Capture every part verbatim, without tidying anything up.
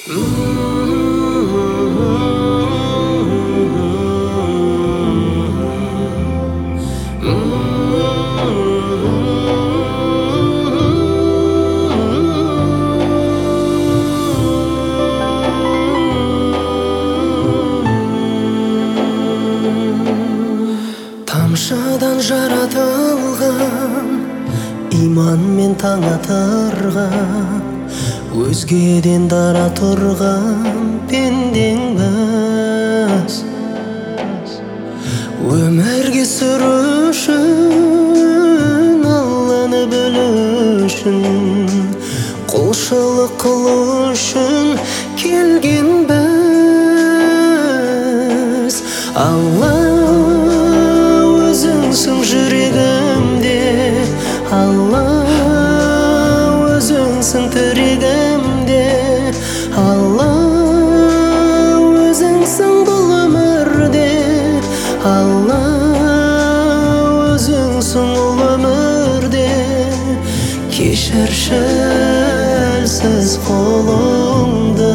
Тамшыдан жаратылған, иманмен таң атырған, өзгеден дара тұрған пендеңбіз. Өмірге сүру үшін, Алланы білу үшін, құлшылық қылу үшін келгенбіз. Алла өзіңсің жүрегімде, Алла өзіңсің тірегімде, Алла өзіңсің бұл өмірде, Алла өзіңсің ол өмірде. Кешірші әлсіз қолыңды.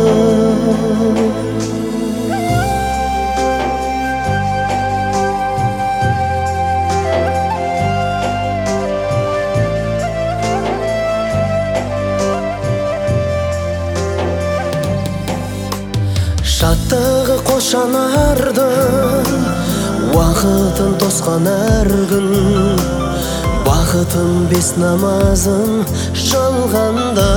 Шаттығы қошанардың, уақытын тосқан әр күн, бақытын бес намазын жалғанда.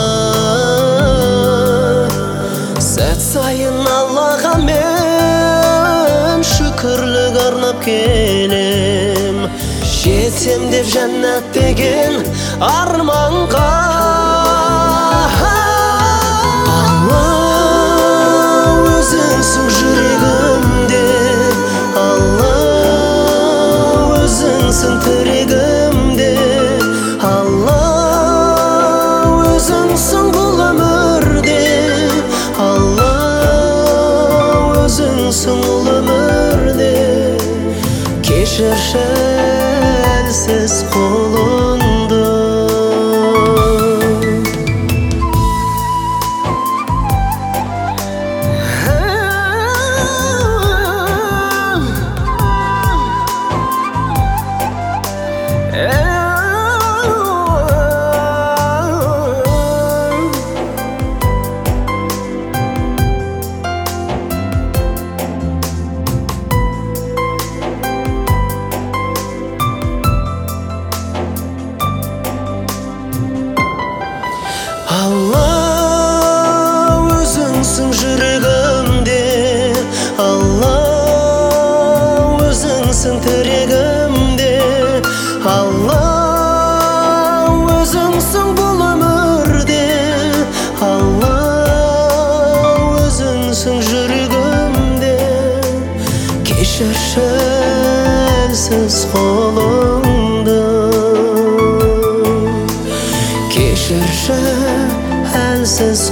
Сәт сайын Аллаға мен шүкірлік арнап келем, жетсем деп жәннат деген арманға. Өзіңсің жүрегімде, Алла өзіңсің тірегімде, Алла өзіңсің бұл өмірде, Алла өзіңсің ол өмірде. Кешірші әлсіз қолыңды. Алла өзіңсің жүрегімде, Алла өзіңсің тірегімде, Алла өзіңсің бұл өмірде, Алла өзіңсің жүрегімде. Кешірші әлсіз қолыңды. Кешірші әлсіз